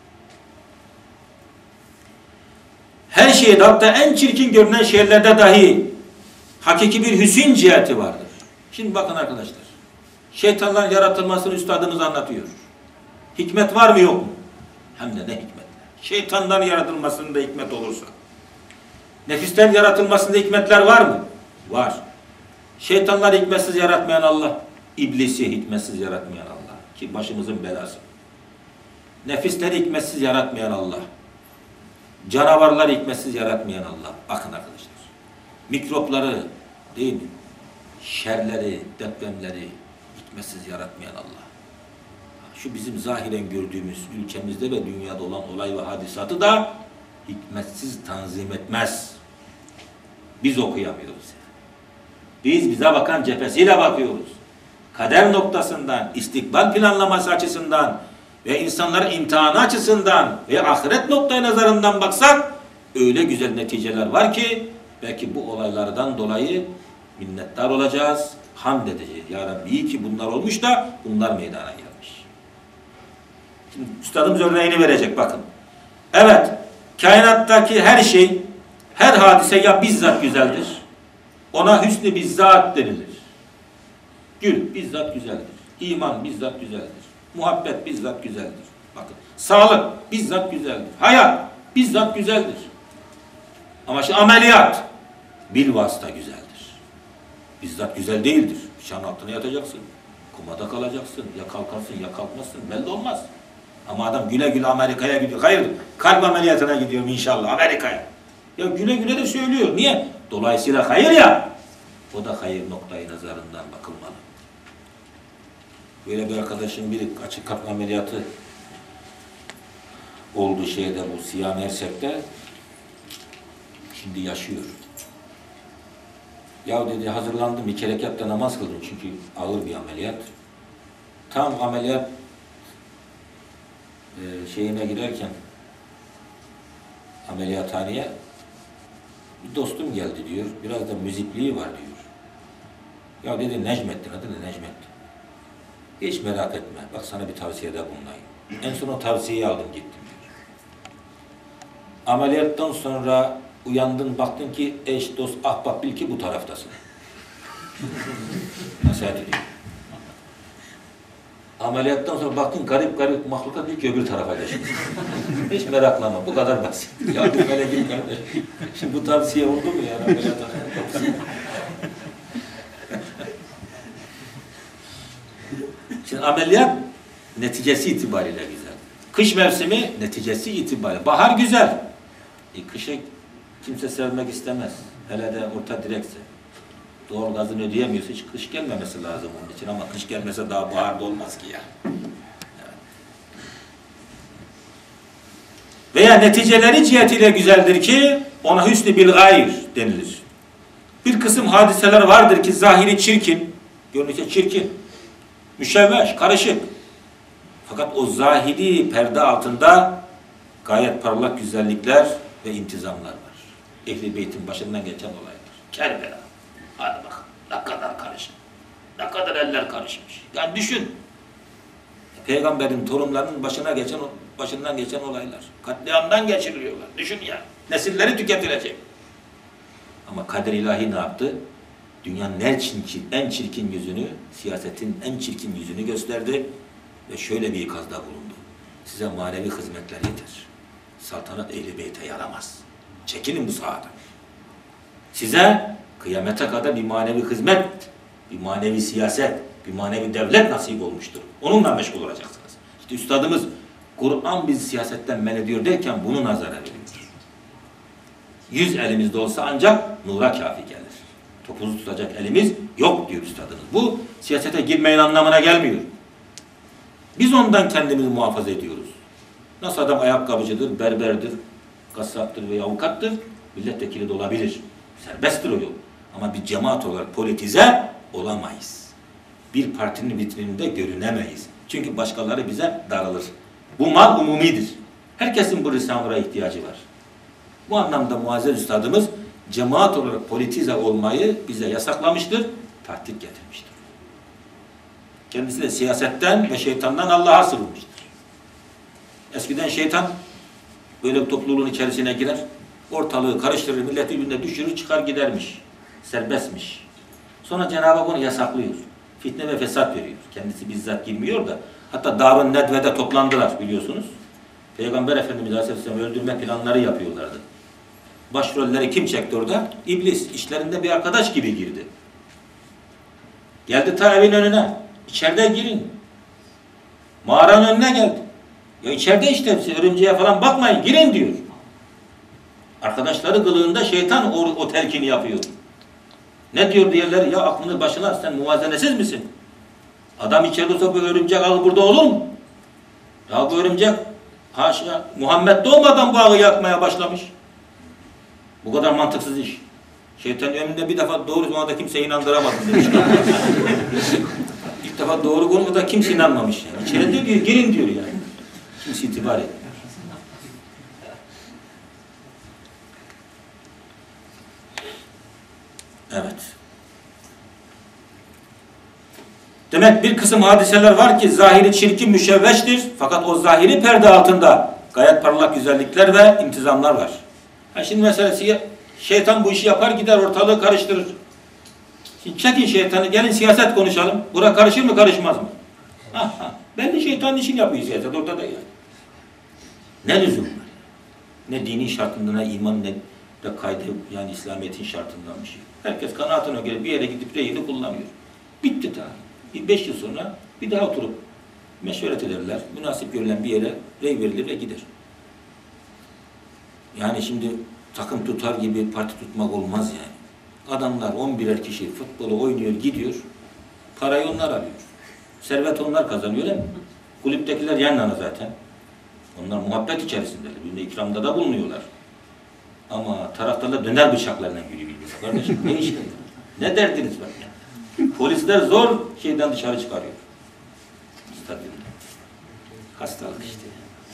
Her şeyde, hatta en çirkin görünen şeylerde dahi hakiki bir hüsn ciheti vardır. Şimdi bakın arkadaşlar. Şeytanların yaratılmasını üstadımız anlatıyor. Hikmet var mı yok mu? Hem de ne hikmet. Şeytanların yaratılmasında hikmet olursa. Nefisten yaratılmasında hikmetler var mı? Var. Şeytanları hikmetsiz yaratmayan Allah. İblisi hikmetsiz yaratmayan Allah. Ki başımızın belası. Nefisleri hikmetsiz yaratmayan Allah. Canavarları hikmetsiz yaratmayan Allah. Bakın arkadaşlar. Mikropları, değil mi? Şerleri, depremleri hikmetsiz yaratmayan Allah. Şu bizim zahiren gördüğümüz ülkemizde ve dünyada olan olay ve hadisatı da hikmetsiz tanzim etmez. Biz okuyamıyoruz. Biz bize bakan cephesiyle bakıyoruz. Kader noktasından, istikbal planlaması açısından ve insanların imtihanı açısından ve ahiret noktayı nazarından baksak öyle güzel neticeler var ki belki bu olaylardan dolayı minnettar olacağız, hamd edeceğiz. Ya Rabbi iyi ki bunlar olmuş da bunlar meydana gelmiş. Şimdi üstadımız örneğini verecek bakın. Evet, kainattaki her şey, her hadise ya bizzat güzeldir. Ona hüsnü bizzat denilir. Gül bizzat güzeldir. İman bizzat güzeldir. Muhabbet bizzat güzeldir. Bakın, sağlık bizzat güzeldir. Hayat bizzat güzeldir. Ama şu ameliyat bilvasıta güzeldir. Bizzat güzel değildir. Şan altına yatacaksın. Komada kalacaksın. Ya kalkarsın ya kalkmazsın. Belli olmaz. Ama adam güle güle Amerika'ya gidiyor. Hayır, kalp ameliyatına gidiyorum inşallah Amerika'ya. Ya güle güle de söylüyor. Niye? Dolayısıyla hayır ya. O da hayır noktayı nazarından bakılmalı. Böyle bir arkadaşım bir açık kalp ameliyatı olduğu şeyde bu Siyah Mersek'te şimdi yaşıyor. Ya dedi hazırlandım, 2 rekatta namaz kıldım çünkü ağır bir ameliyat. Tam ameliyat şeyine girerken ameliyathaneye bir dostum geldi diyor. Biraz da müzikliği var diyor. Ya dedi Necmettin, adı ne Necmettin? Hiç merak etme. Bak sana bir tavsiyede bulunayım. En son o tavsiyeyi aldım gittim diyor. Ameliyattan sonra uyandın baktın ki eş, dost, ahbap bil ki bu taraftasın. Nasihat ediyor. Ameliyattan sonra baktın garip garip mahlukat bil ki öbür tarafa geçmiş. Hiç meraklanma. Bu kadar basit. Ya bu böyle gibi kardeş. Şimdi bu tavsiye oldu mu ya? Ameliyattan Şimdi ameliyat neticesi itibariyle güzel. Kış mevsimi neticesi itibariyle. Bahar güzel. Kışa Kimse sevmek istemez. Hele de orta direkse. Doğalgazını ödeyemiyorsa hiç kış gelmemesi lazım onun için, ama kış gelmese daha baharda olmaz ki ya. Veya neticeleri cihetiyle güzeldir ki ona hüsnü bil gayr denilir. Bir kısım hadiseler vardır ki zahiri çirkin, görünüşe çirkin, müşevveş, karışık. Fakat o zahiri perde altında gayet parlak güzellikler ve intizamlar var. Ehl-i Beyt'in başından geçen olaylar. Kerbela. Hadi bak. Ne kadar karışık. Ne kadar eller karışmış. Yani düşün. Peygamberin torunlarının başından geçen olaylar. Katliamdan geçiriliyorlar. Düşün ya. Nesilleri tüketilecek. Ama kader ilahi ne yaptı? Dünyanın en çirkin yüzünü, siyasetin en çirkin yüzünü gösterdi ve şöyle bir ikazda bulundu. Size manevi hizmetler yeter. Saltanat Ehl-i Beyt'e yaramaz. Çekilin bu sahadan. Size kıyamete kadar bir manevi hizmet, bir manevi siyaset, bir manevi devlet nasip olmuştur. Onunla meşgul olacaksınız. İşte üstadımız Kur'an bizi siyasetten men ediyor derken bunu nazara veriyor. 100 elimizde olsa ancak nura kafi gelir. Topuzu tutacak elimiz yok diyor üstadımız. Bu siyasete girmeyin anlamına gelmiyor. Biz ondan kendimizi muhafaza ediyoruz. Nasıl adam ayakkabıcıdır, berberdir, kasaptır veya avukattır, milletvekili de olabilir. Serbesttir o yol. Ama bir cemaat olarak politize olamayız. Bir partinin vitrininde görünemeyiz. Çünkü başkaları bize daralır. Bu mal umumidir. Herkesin bu Risale-i ihtiyacı var. Bu anlamda Muazzez Üstadımız cemaat olarak politize olmayı bize yasaklamıştır, tahdit getirmiştir. Kendisi de siyasetten ve şeytandan Allah'a sığınmıştır. Eskiden şeytan böyle bir topluluğun içerisine girer, ortalığı karıştırır, milleti birbirine düşürür, çıkar gidermiş. Serbestmiş. Sonra Cenab-ı Hak onu yasaklıyor. Fitne ve fesat veriyor. Kendisi bizzat girmiyor da. Hatta Darun Nedve'de toplandılar biliyorsunuz. Peygamber Efendimiz Aleyhisselam'ı öldürme planları yapıyorlardı. Başrolleri kim çekti orada? İblis. İşlerinde bir arkadaş gibi girdi. Geldi ta evin önüne. İçeride girin. Mağaranın önüne geldi. Ya içeride işte örümceğe falan bakmayın. Girin diyor. Arkadaşları kılığında şeytan o telkini yapıyor. Ne diyor diğerleri? Ya aklını başına, sen muvazenesiz misin? Adam içeride olsa bu örümcek ağı burada olur mu? Ya bu örümcek haşa Muhammed doğmadan bu ağı yakmaya başlamış. Bu kadar mantıksız iş. Şeytan önünde bir defa doğru zamanda kimse inandıramadım demiş. İlk defa doğru konuda kimse inanmamış yani. İçeride diyor, girin diyor yani. Kimse itibar etmiyor. Evet. Demek bir kısım hadiseler var ki zahiri çirkin, müşevveştir. Fakat o zahiri perde altında gayet parlak güzellikler ve intizamlar var. Ha şimdi mesela şeytan bu işi yapar, gider ortalığı karıştırır. Şimdi çekin şeytanı, gelin siyaset konuşalım. Bura karışır mı, karışmaz mı? Belli şeytanın işini yapıyor siyaset ortada yani. Ne lüzum var? Ne dinin şartında, ne iman, ne de kaydı, yani İslamiyet'in şartından bir şey. Herkes kanaatine göre bir yere gidip reyini kullanıyor. Bitti daha. 5 yıl sonra bir daha oturup meşveret ederler. Münasip görülen bir yere rey verilir ve gider. Yani şimdi takım tutar gibi parti tutmak olmaz yani. Adamlar 11'er kişi futbolu oynuyor, gidiyor. Parayı onlar alıyor. Servet onlar kazanıyor değil mi? Kulüptekiler yan yana zaten. Onlar muhabbet içerisindeler. Birbirine ikramda da bulunuyorlar. Ama taraftarlar döner bıçaklarla yürüyor birbirine. Kardeşim ne işin var? Ne derdiniz var ya? Polisler zor şeyden dışarı çıkarıyor. Stadyumda. Hastalık işte.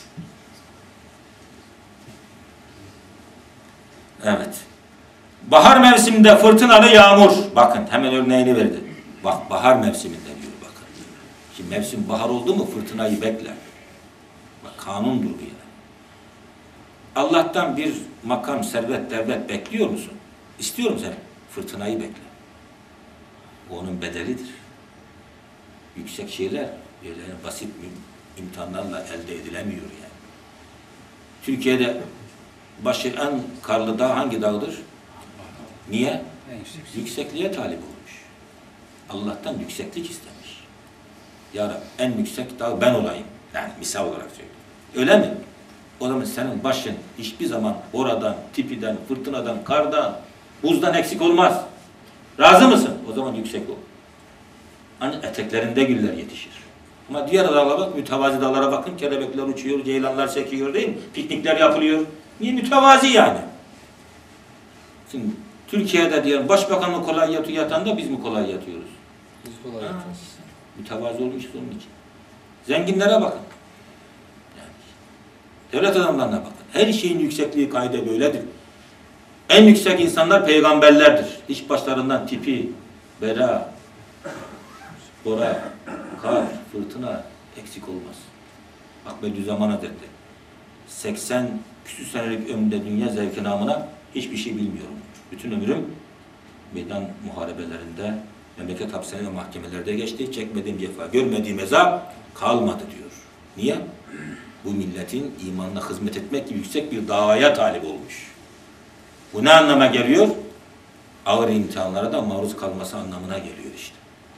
Evet. Bahar mevsiminde fırtınalı yağmur. Bakın hemen örneğini verdi. Bak bahar mevsiminde diyor bakın. Şimdi mevsim bahar oldu mu fırtınayı bekler. Bak kanundur bu yani. Allah'tan bir makam, servet, devlet bekliyor musun? İstiyor musun sen? Fırtınayı bekle. O onun bedelidir. Yüksek şeyler böyle basit imtihanlarla elde edilemiyor yani. Türkiye'de başı en karlı dağ hangi dağdır? Niye? Yüksekliğe talip olmuş. Allah'tan yükseklik istemiş. Ya Rabbi en yüksek dağ ben olayım. Yani misal olarak söylüyorum. Öyle mi? O zaman senin başın hiçbir zaman oradan, tipiden, fırtınadan, kardan, buzdan eksik olmaz. Razı mısın? O zaman yüksek ol. Ancak eteklerinde güller yetişir. Ama diğer dağlara bak, mütevazi dağlara bakın, kelebekler uçuyor, ceylanlar sekiyor değil mi? Piknikler yapılıyor. Niye? Mütevazi yani. Şimdi Türkiye'de diyelim başbakan mı kolay yatan da biz mi kolay yatıyoruz? Biz kolay yatıyoruz. Mütevazi olmuşuz onun için. Zenginlere bakın. Yani, devlet adamlarına bakın. Her şeyin yüksekliği kaide böyledir. En yüksek insanlar peygamberlerdir. Hiç başlarından tipi, bela, bora, kar, fırtına eksik olmaz. Bak Bediüzzaman Hazretleri 80 küsür senelik ömrümde dünya zevki namına hiçbir şey bilmiyorum. Bütün ömrüm meydan muharebelerinde, memleket hapishane ve mahkemelerde geçti. Çekmediğim cefa, görmediğim eza kalmadı diyor. Niye? Bu milletin imanına hizmet etmek gibi yüksek bir davaya talip olmuş. Bu ne anlama geliyor? Ağır imtihanlara da maruz kalması anlamına geliyor işte.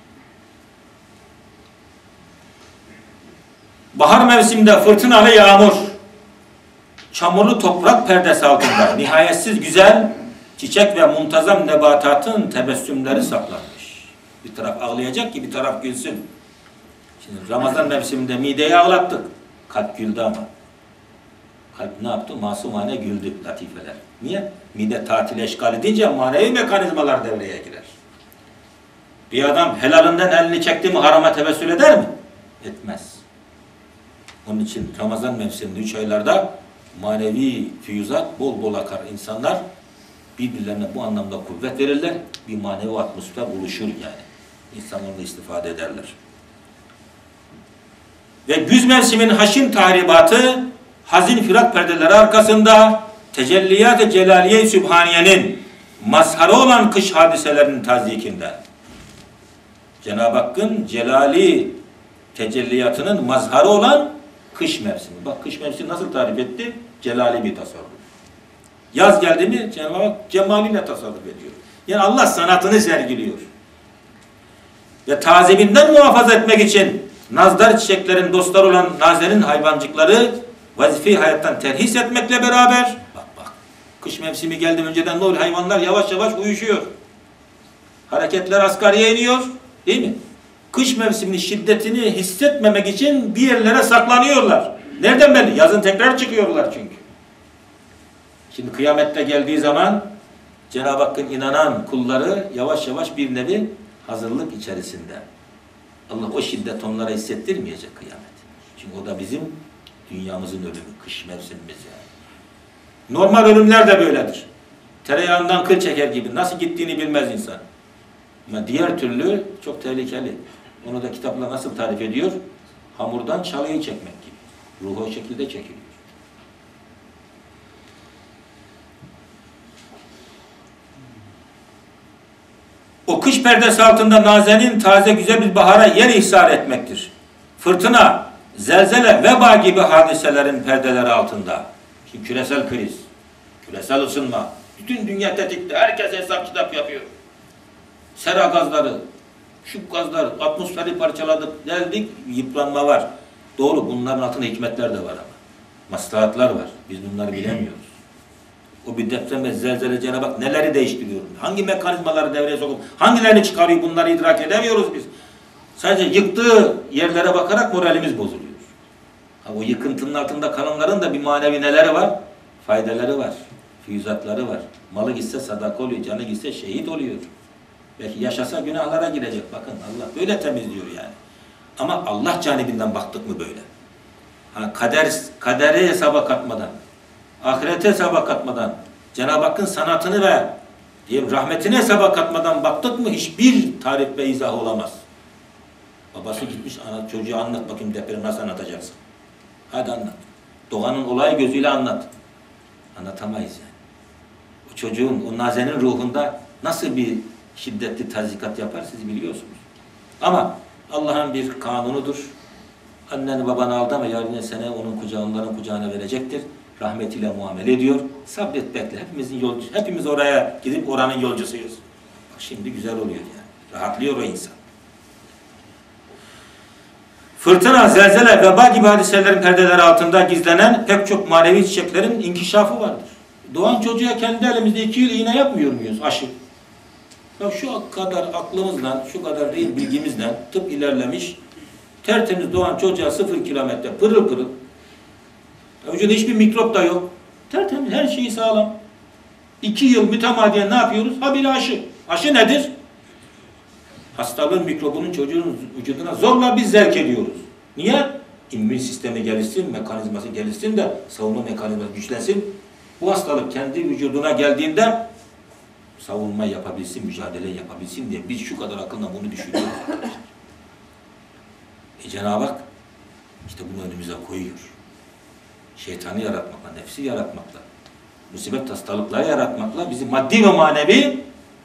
Bahar mevsiminde fırtınalı yağmur, çamurlu toprak perdesi altında nihayetsiz güzel çiçek ve muntazam nebatatın tebessümleri saklanmış. Bir taraf ağlayacak ki bir taraf gülsün. Şimdi Ramazan mevsiminde mideyi ağlattık. Kalp güldü ama. Kalp ne yaptı? Masumane güldü latifeler. Niye? Mide tatile eşgal edince manevi mekanizmalar devreye girer. Bir adam helalinden elini çekti mi harama tevessül eder mi? Etmez. Onun için Ramazan mevsiminde 3 aylarda manevi füyüzat bol bol akar. İnsanlar birbirlerine bu anlamda kuvvet verirler. Bir manevi atmosfer oluşur yani. İnsanlar da istifade ederler. Ve güz mevsiminin haşin tahribatı hazin firak perdeleri arkasında tecelliyat-ı celaliye-i sübhaniyenin mazharı olan kış hadiselerinin tazyikinden. Cenab-ı Hakk'ın celali tecelliyatının mazharı olan kış mevsimi. Bak kış mevsimi nasıl tarif etti? Celali bir tasarruf. Yaz geldi mi Cenab-ı Hak cemaliyle tasarruf ediyor. Yani Allah sanatını sergiliyor. Ve taziminden muhafaza etmek için nazdar çiçeklerin dostları olan nazerin hayvancıkları vazife-i hayattan terhis etmekle beraber bak kış mevsimi geldi önceden ne oluyor? Hayvanlar yavaş yavaş uyuşuyor. Hareketler asgariye iniyor. Değil mi? Kış mevsiminin şiddetini hissetmemek için bir yerlere saklanıyorlar. Nereden belli? Yazın tekrar çıkıyorlar çünkü. Şimdi kıyamette geldiği zaman Cenab-ı Hakk'ın inanan kulları yavaş yavaş bir nevi hazırlık içerisinde. Allah o şiddet onlara hissettirmeyecek kıyamet. Çünkü o da bizim dünyamızın ölümü, kış mevsimimiz yani. Normal ölümler de böyledir. Tereyağından kıl çeker gibi. Nasıl gittiğini bilmez insan. Ama diğer türlü çok tehlikeli. Onu da kitapla nasıl tarif ediyor? Hamurdan çalıyı çekmek gibi. Ruhu o şekilde çekiliyor. O kış perdesi altında nazenin taze güzel bir bahara yer ihsar etmektir. Fırtına, zelzele, veba gibi hadiselerin perdeleri altında. Şimdi küresel kriz, küresel ısınma, bütün dünya tetikte, herkes hesap kitap yapıyor. Sera gazları, şu gazlar, atmosferi parçaladık, deldik, yıpranma var. Doğru, bunların altında hikmetler de var ama. Maslahatlar var, biz bunları bilemiyoruz. O bir deprem ve zelzele Cenab-ı Hak neleri değiştiriyor? Hangi mekanizmaları devreye sokup, hangilerini çıkarıyor bunları idrak edemiyoruz biz. Sadece yıktığı yerlere bakarak moralimiz bozuluyor. Ha, o yıkıntının altında kalanların da bir manevi neleri var? Faydaları var, füyüzatları var. Malı gitse sadaka oluyor, canı gitse şehit oluyor. Belki yaşasa günahlara girecek. Bakın Allah böyle temizliyor yani. Ama Allah canibinden baktık mı böyle? Ha, kaderi hesaba katmadan, ahirete hesaba katmadan, Cenab-ı Hakk'ın sanatını ve rahmetini hesaba katmadan baktık mı hiçbir tarif ve izah olamaz. Babası gitmiş çocuğa anlat bakayım depremi nasıl anlatacaksın? Hadi anlat. Doğanın olay gözüyle anlat. Anlatamayız yani. O çocuğun, o nazenin ruhunda nasıl bir şiddetli tazikat yapar siz biliyorsunuz. Ama Allah'ın bir kanunudur. Anneni babanı aldama yarın sene onun onların kucağına verecektir. Rahmetiyle muamele ediyor. Sabret bekle. Hepimiz oraya gidip oranın yolcusuyuz. Bak şimdi güzel oluyor yani. Rahatlıyor o insan. Fırtına, zelzele, veba gibi hadiselerin perdeleri altında gizlenen pek çok manevi çiçeklerin inkişafı vardır. Doğan çocuğa kendi elimizde 2 yıl iğne yapmıyor muyuz? Aşı. Ya şu kadar aklımızla, şu kadar değil bilgimizle tıp ilerlemiş, tertemiz doğan çocuğa 0 kilometre pırıl pırıl. Vücuda hiçbir mikrop da yok. Tertemiz, her şeyi sağlam. 2 yıl mütemadiyen ne yapıyoruz? Habire aşı. Aşı nedir? Hastalığın mikrobunun çocuğun vücuduna zorla biz zerk ediyoruz. Niye? İmmün sistemi gelişsin, mekanizması gelişsin de savunma mekanizması güçlensin. Bu hastalık kendi vücuduna geldiğinde savunma yapabilsin, mücadele yapabilsin diye biz şu kadar akılla bunu düşünüyoruz. Cenab-ı Hak işte bunu önümüze koyuyor. Şeytanı yaratmakla, nefsi yaratmakla, musibet hastalıkları yaratmakla bizi maddi ve manevi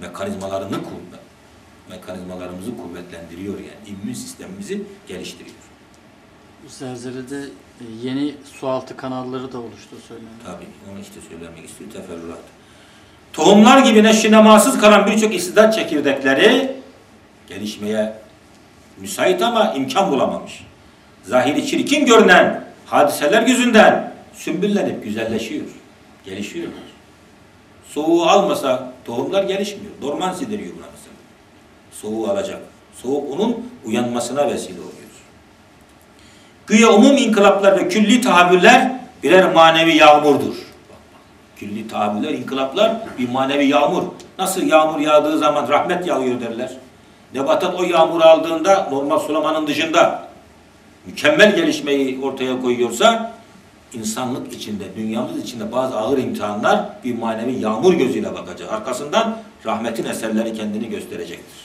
mekanizmalarımızı kuvvetlendiriyor yani. İmmün sistemimizi geliştiriyor. Bu zelzelede yeni sualtı kanalları da oluştu söyleniyor. Tabii, onu işte söylemek istiyor, teferruat. Tohumlar gibi neşinamasız kalan birçok istidat çekirdekleri gelişmeye müsait ama imkan bulamamış. Zahiri çirkin görünen hadiseler yüzünden sümbüllenip güzelleşiyor, gelişiyor. Soğuğu almasa tohumlar gelişmiyor. Dormansi deniyor buna mesela. Soğuğu alacak. Soğuk onun uyanmasına vesile oluyor. Güya umum inkılaplar ve külli tahammüller birer manevi yağmurdur. Külli tahammüller, inkılaplar bir manevi yağmur. Nasıl yağmur yağdığı zaman rahmet yağıyor derler. Nebatat o yağmuru aldığında normal sulamanın dışında mükemmel gelişmeyi ortaya koyuyorsa insanlık içinde, dünyamız içinde bazı ağır imtihanlar bir manevi yağmur gözüyle bakacak. Arkasından rahmetin eserleri kendini gösterecektir.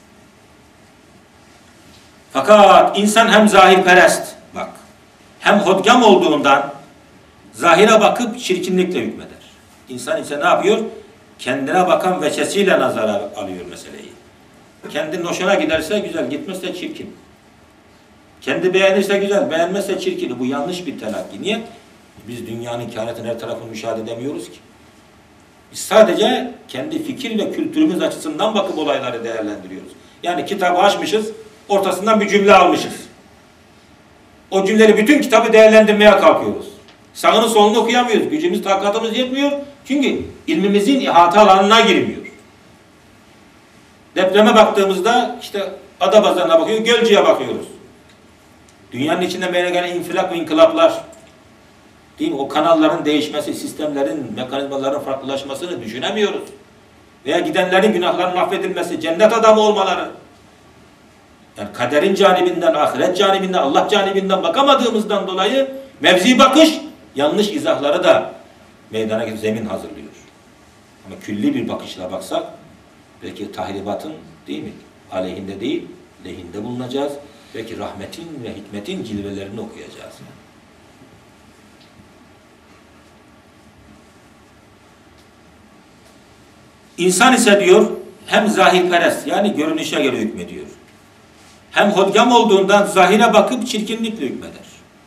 Fakat insan hem zahirperest, bak, hem hodgam olduğundan zahire bakıp çirkinlikle hükmeder. İnsan ise ne yapıyor? Kendine bakan veçesiyle nazara alıyor meseleyi. Kendi hoşuna giderse güzel, gitmezse çirkin. Kendi beğenirse güzel, beğenmezse çirkin. Bu yanlış bir telakki. Niye? Biz dünyanın kainatın her tarafını müşahede edemiyoruz ki. Biz sadece kendi fikir ve kültürümüz açısından bakıp olayları değerlendiriyoruz. Yani kitabı açmışız, ortasından bir cümle almışız. O cümleleri bütün kitabı değerlendirmeye kalkıyoruz. Sağını solunu okuyamıyoruz. Gücümüz, takatımız yetmiyor. Çünkü ilmimizin ihata alanına girmiyor. Depreme baktığımızda işte Adapazarı'na bakıyoruz, Gölcük'e bakıyoruz. Dünyanın içinde meydana gelen infilak ve inkılaplar, değil mi? O kanalların değişmesi, sistemlerin, mekanizmaların farklılaşmasını düşünemiyoruz. Veya gidenlerin günahlarının affedilmesi, cennet adamı olmaları. Yani kaderin canibinden, ahiret canibinden, Allah canibinden bakamadığımızdan dolayı mevzi bakış, yanlış izahları da meydana getirip zemin hazırlıyor. Ama külli bir bakışla baksak, belki tahribatın, değil mi? Aleyhinde değil, lehinde bulunacağız. Belki rahmetin ve hikmetin cilvelerini okuyacağız. İnsan ise diyor, hem zahirperest, yani görünüşe göre hükmediyor. Hem hodgam olduğundan zahire bakıp çirkinlikle hükmeder.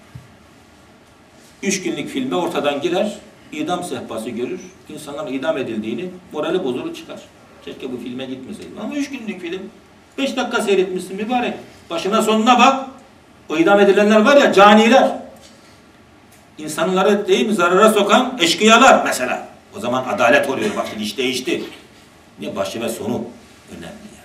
3 günlük filme ortadan girer, idam sehpası görür, insanların idam edildiğini, morali bozulur çıkar. Keşke bu filme gitmeseydim. Ama 3 günlük film, 5 dakika seyretmişsin mübarek. Başına sonuna bak, o idam edilenler var ya, caniler. İnsanları değil mi zarara sokan eşkıyalar mesela. O zaman adalet oluyor, bak şimdi iş değişti. Niye? Başı ve sonu önemli yani.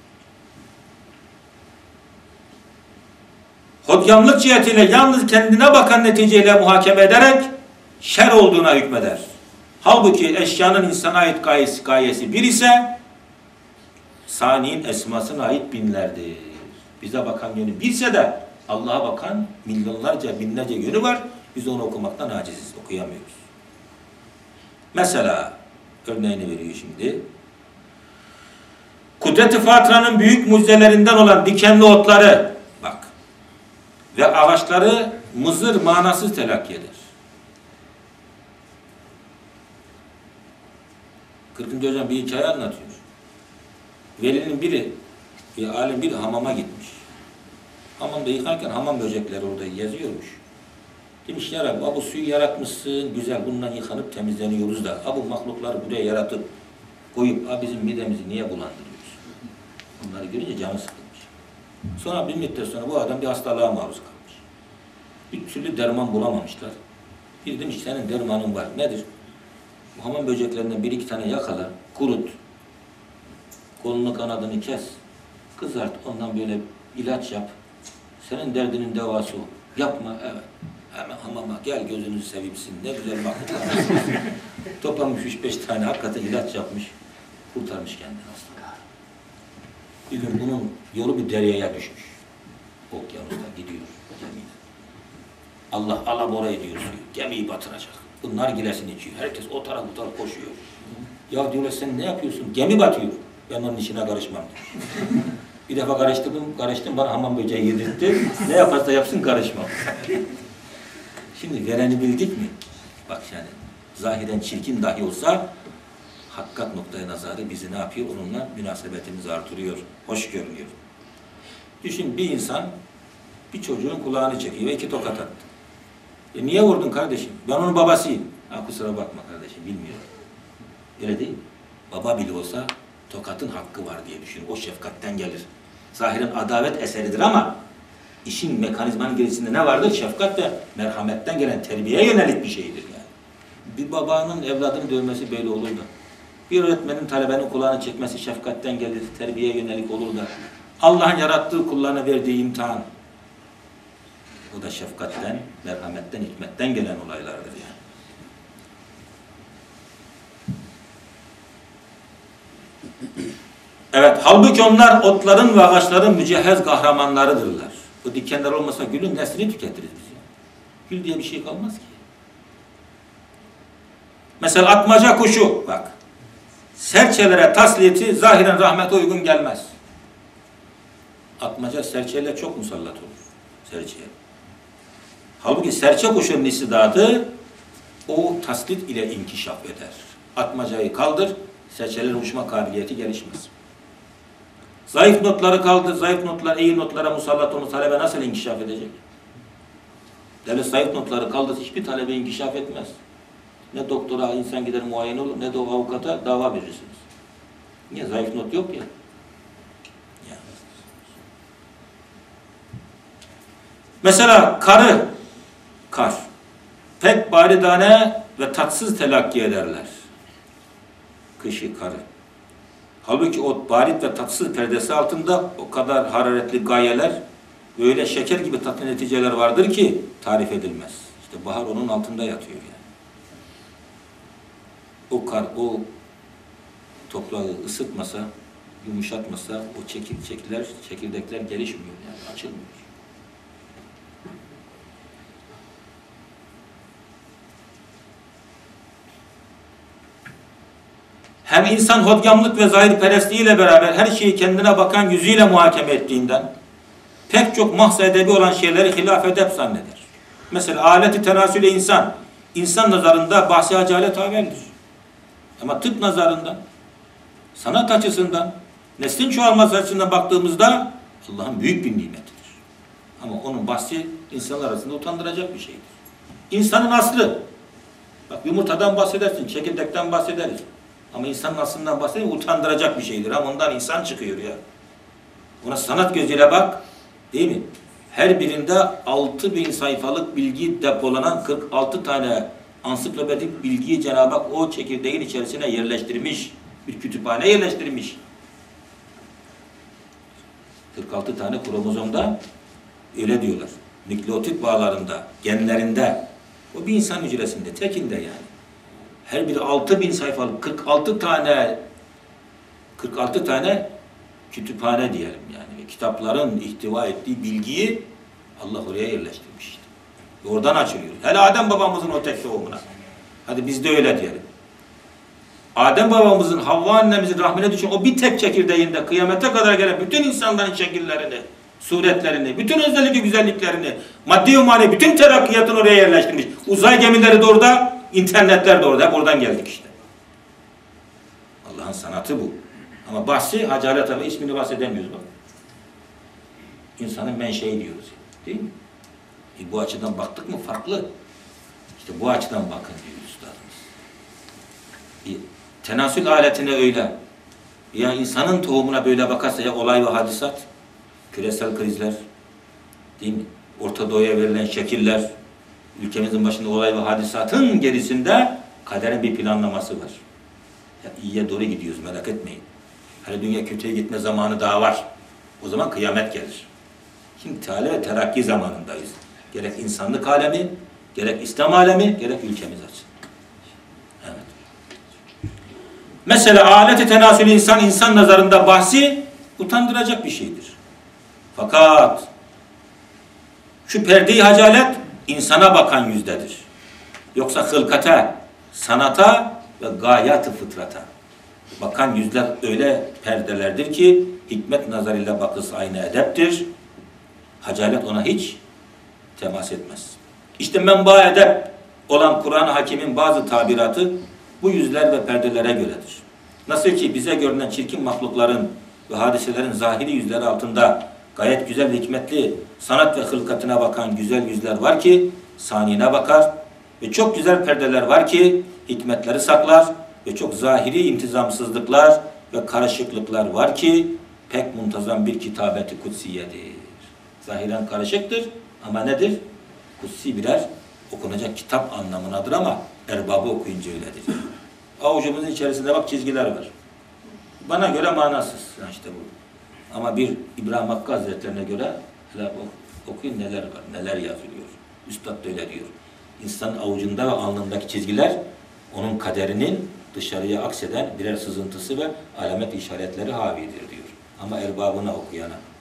Hodgamlık cihetiyle yalnız kendine bakan neticeyle muhakeme ederek şer olduğuna hükmeder. Halbuki eşyanın insana ait gayesi bir ise sani'nin esmasına ait binlerdir. Bize bakan yönü birse de Allah'a bakan milyonlarca, binlerce yönü var. Biz onu okumaktan aciziz, okuyamıyoruz. Mesela örneğini veriyor şimdi. Kudret-i Fatıra'nın büyük mucizelerinden olan dikenli otları bak ve ağaçları mızır manasız telakki eder. 40. hocam bir hikaye anlatıyor. Velinin biri, bir alim biri hamama gitmiş. Hamamda yıkarken hamam böcekleri orada geziyormuş. Demiş ya Rabbi, bu suyu yaratmışsın, güzel, bundan yıkanıp temizleniyoruz da bu mahlukları buraya yaratıp koyup bizim midemizi niye bulandırıyoruz? Bunları görünce canı sıkılmış. Sonra bir müddet sonra bu adam bir hastalığa maruz kalmış. Bir türlü derman bulamamışlar. Bir demiş ki senin dermanın var. Nedir? Bu hamam böceklerinden bir iki tane yakala, kurut. Kolunu kanadını kes. Kızart. Ondan böyle ilaç yap. Senin derdinin devası o. Yapma. Evet. Hemen hamama gel gözünüzü sevimsin. Ne güzel bakın. Toplamış 3-5 tane hakikaten ilaç yapmış. Kurtarmış kendini aslında. Bir gün bunun yolu bir deryaya düşmüş. Okyanusta gidiyor gemiyle. Allah alabora ediyor suyu. Gemiyi batıracak. Bunlar gilesini içiyor. Herkes o taraf bu taraf koşuyor. Ya diyorlar sen ne yapıyorsun? Gemi batıyor. Ben onun işine karışmam diyor. Bir defa karıştım bana hamam böceği yedirtti. Ne yaparsa yapsın karışmam. Şimdi vereni bildik mi? Bak yani zahiren çirkin dahi olsa hakikat noktaya nazarı bizi ne yapıyor? Onunla münasebetimizi artırıyor. Hoş görünüyor. Düşün bir insan bir çocuğun kulağını çekiyor ve 2 tokat attı. Niye vurdun kardeşim? Ben onun babasıyım. Ha, kusura bakma kardeşim bilmiyorum. Öyle değil. Baba bile olsa tokatın hakkı var diye düşünür. O şefkatten gelir. Zahiren adalet eseridir ama işin mekanizmanın gerisinde ne vardır? Şefkat ve merhametten gelen terbiyeye yönelik bir şeydir yani. Bir babanın evladını dövmesi böyle olur da. Bir öğretmenin talebenin kulağını çekmesi şefkatten gelir, terbiyeye yönelik olur da. Allah'ın yarattığı kullarına verdiği imtihan. O da şefkatten, merhametten, hikmetten gelen olaylardır yani. Evet, halbuki onlar otların ve ağaçların mücehhez kahramanlarıdırlar. Bu dikenler olmasa gülün neslini tüketiriz biz yani. Gül diye bir şey kalmaz ki. Mesela atmaca kuşu, bak. Serçelere tasliyeti zahiren rahmete uygun gelmez. Atmaca serçeyle çok musallat olur. Serçeye. Halbuki serçe kuşunun istidadı o taslit ile inkişaf eder. Atmacayı kaldır, serçelerin uçma kabiliyeti gelişmez. Zayıf notları kaldır, zayıf notlar iyi notlara musallat olmuş talebe nasıl inkişaf edecek? Devlet zayıf notları kaldır, hiçbir talebe inkişaf etmez. Ne doktora insan gider muayene olur, ne de o avukata dava verirsiniz. Niye? Zayıf not yok ya. Mesela kar, pek baridane ve tatsız telakki ederler. Kışı, karı. Halbuki o barit ve tatsız perdesi altında o kadar hararetli gayeler, böyle şeker gibi tatlı neticeler vardır ki tarif edilmez. İşte bahar onun altında yatıyor yani. O kar, o toprağı ısıtmasa, yumuşatmasa o çekirdekler gelişmiyor yani, açılmıyor. Hem insan hodgamlık ve zahirperestliğiyle beraber her şeyi kendine bakan yüzüyle muhakeme ettiğinden pek çok mahz edebi olan şeyleri hilaf edep zanneder. Mesela aleti tenasüle insan nazarında bahsi hacalet haberdir. Ama tıp nazarından, sanat açısından, neslin çoğalması açısından baktığımızda Allah'ın büyük bir nimetidir. Ama onun bahsi insanlar arasında utandıracak bir şeydir. İnsanın aslı, bak yumurtadan bahsedersin, çekirdekten bahsederiz. Ama insanın aslından bahsedeyim, utandıracak bir şeydir. Ama ondan insan çıkıyor ya. Ona sanat gözüyle bak, değil mi? Her birinde 6000 sayfalık bilgi depolanan 46 tane ansiklopedik bilgiyi Cenab-ı Hak o çekirdeğin içerisine yerleştirmiş. Bir kütüphane yerleştirmiş. 46 tane kromozomda öyle diyorlar. Nükleotit bağlarında, genlerinde. O bir insan hücresinde, tekinde yani. Her biri 6000 sayfalık 46 tane kütüphane diyelim yani. Kitapların ihtiva ettiği bilgiyi Allah oraya yerleştirmiş işte. Oradan açılıyor. Hele Adem babamızın o tek doğumuna. Hadi biz de öyle diyelim. Adem babamızın, Havva annemizin rahmine düşen o bir tek çekirdeğinde kıyamete kadar gelen bütün insanların şekillerini, suretlerini, bütün özellik güzelliklerini, maddi ve manevi bütün terakkiyatını oraya yerleştirmiş. Uzay gemileri de orada, internetler de orada. Hep oradan geldik işte. Allah'ın sanatı bu. Ama bahsi, hacalet abi ismini bahsedemiyoruz bak. İnsanın menşei diyoruz. Değil mi? Bu açıdan baktık mı farklı. İşte bu açıdan bakın diyor üstadımız. Tenasül aletine öyle. Ya insanın tohumuna böyle bakarsa ya olay ve hadisat, küresel krizler, değil mi? Orta Doğu'ya verilen şekiller, ülkemizin başında olay ve hadisatın gerisinde kaderin bir planlaması var. Yani iyiye doğru gidiyoruz, merak etmeyin. Hani dünya kötüye gitme zamanı daha var. O zaman kıyamet gelir. Şimdi teala ve terakki zamanındayız. Gerek insanlık alemi, gerek İslam alemi, gerek ülkemiz açısından. Evet. Mesela alet-i tenasül insan nazarında bahsi utandıracak bir şeydir. Fakat şu perde-i hacalet insana bakan yüzdedir. Yoksa hılkata, sanata ve gayat-ı fıtrata bakan yüzler öyle perdelerdir ki hikmet nazarıyla bakısı aynı edeptir. Hacalet ona hiç temas etmez. İşte menba edep olan Kur'an-ı Hakim'in bazı tabiratı bu yüzler ve perdelere göredir. Nasıl ki bize görünen çirkin mahlukların ve hadiselerin zahiri yüzleri altında gayet güzel ve hikmetli sanat ve hılkatına bakan güzel yüzler var ki saniyine bakar ve çok güzel perdeler var ki hikmetleri saklar ve çok zahiri intizamsızlıklar ve karışıklıklar var ki pek muntazam bir kitabeti kutsiyedir. Zahiren karışıktır ama nedir? Kutsi birer okunacak kitap anlamınadır ama erbabı okuyunca öyledir. Avucumuzun içerisinde bak çizgiler var. Bana göre manasız. Yani işte bu. Ama bir İbrahim Hakkı Hazretlerine göre hele okuyun neler var, neler yazılıyor. Üstad da öyle diyor. İnsanın avucunda ve alnındaki çizgiler onun kaderinin dışarıya akseden birer sızıntısı ve alamet işaretleri havidir diyor. Ama erbabına okuyana